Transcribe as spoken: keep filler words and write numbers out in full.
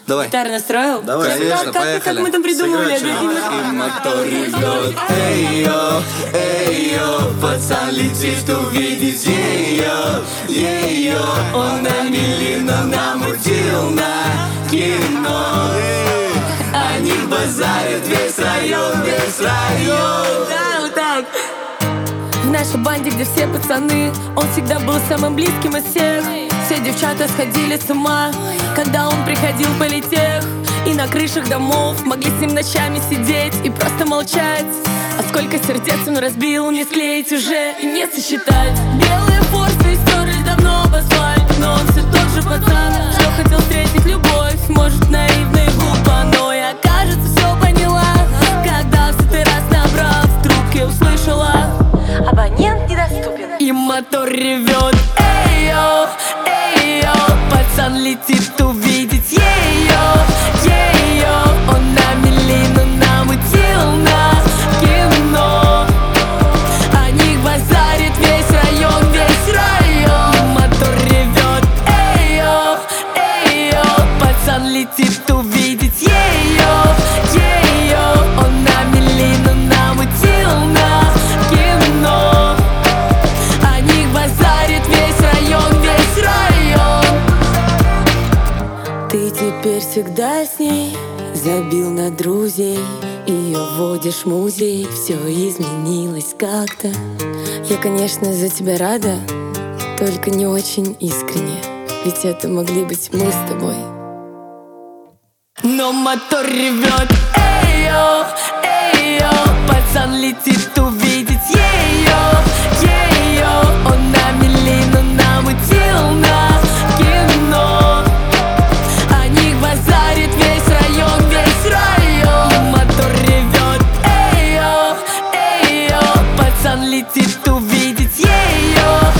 Давай. Гитару настроил? Давай, конечно, как, как, поехали. как мы там придумали? И мотор ревет. Эй-йо, эй-йо, пацан летит увидеть ее, ее. Он на миллион намутил на кино. Они базарят весь район, весь район. Да, вот так. В нашей банде, где все пацаны, он всегда был самым близким из всех. Все девчата сходили с ума, когда он приходил в политех. И на крышах домов могли с ним ночами сидеть и просто молчать. А сколько сердец он разбил, не склеить уже и не сосчитать. Белые форсы стерлись давно об асфальт, но он все тот же пацан, что хотел встретить любовь. Может, наивно и глупо, но я, кажется, все поняла, когда в сотый раз, набрав в трубке, услышала: абонент недоступен. И мотор ревет. Эй-йо, эй-йо, пацан летит увидеть ее, ее. Он на миллион намутил на кино. О них базарит весь район, весь район. И мотор ревет. Эй-йо, эй-йо, пацан летит увидеть ее, ее. Он на миллион намутил на кино. О них базарит весь район, весь район. Ты теперь всегда с ней, забил на друзей, ее водишь в музей. Все изменилось как-то. Я, конечно, за тебя рада, только не очень искренне, ведь это могли быть мы с тобой. Но мотор ревет. Эй-йо, эй-йо, пацан летит увидеть ее, ее. Он на миллион намутил на кино. О них базарит весь район, весь район. И мотор ревет. Эй-йо, эй-йо, пацан летит увидеть ее,